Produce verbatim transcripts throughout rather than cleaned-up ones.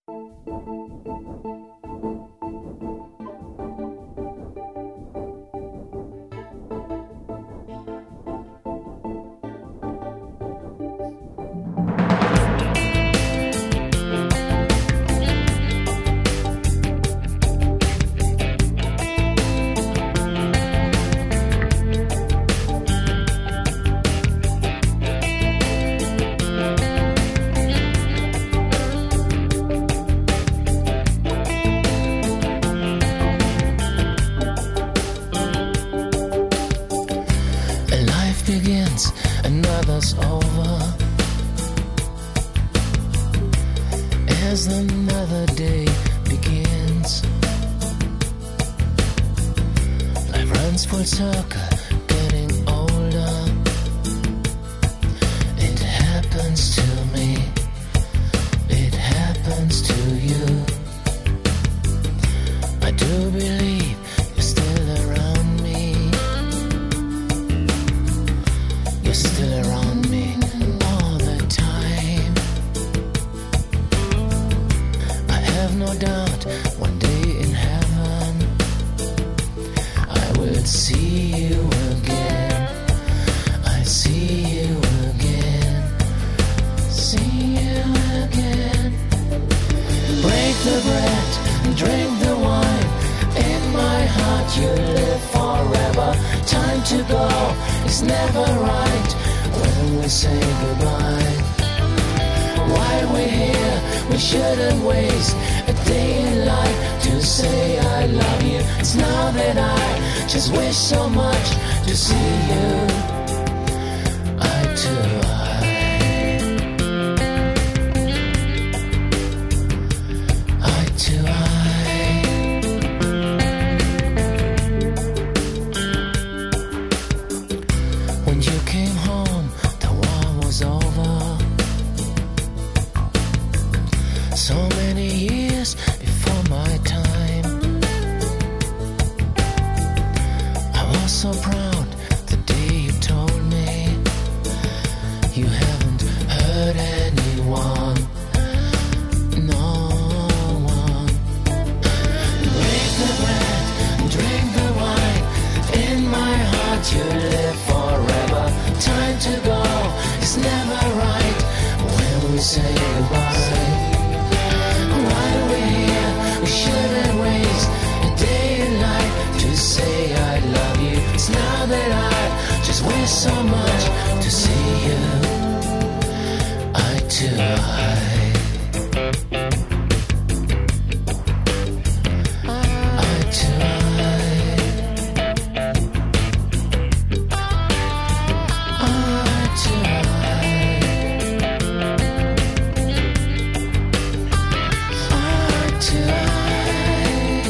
Begins, another's over. As another day begins, life runs full circle, getting older. It happens to me, it happens to you. I do believe you're still around me. You're still around me all the time. I have no doubt one day in heaven I will see you again. I see you again. See you again. Break the bread and drink the wine. In my heart you live forever. Time to go, it's never right when we say goodbye. While we're here, we shouldn't waste a day in life to say I love you. It's now that I just wish so much to see you eye to eye, eye to eye. When you came home, the war was over. So many years before my time. I was so proud the day you told me you haven't hurt anyone, no one. Break the bread and drink the wine. In my heart you live forever. Time to go, it's never right when we say goodbye. While we're here, we shouldn't waste a day in life to say I love you. It's now that I just wish so much to see you eye to eye, eye to eye, eye to eye, eye to eye.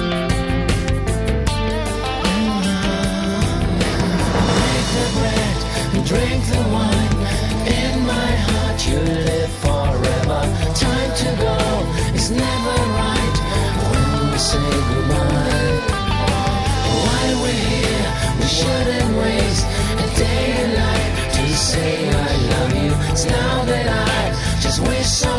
Break the bread and drink the wine. In my heart you live forever. Time to go, it's never right when we say goodbye. While we're here, we shouldn't waste a day in life to say I love you. It's now that I just wish so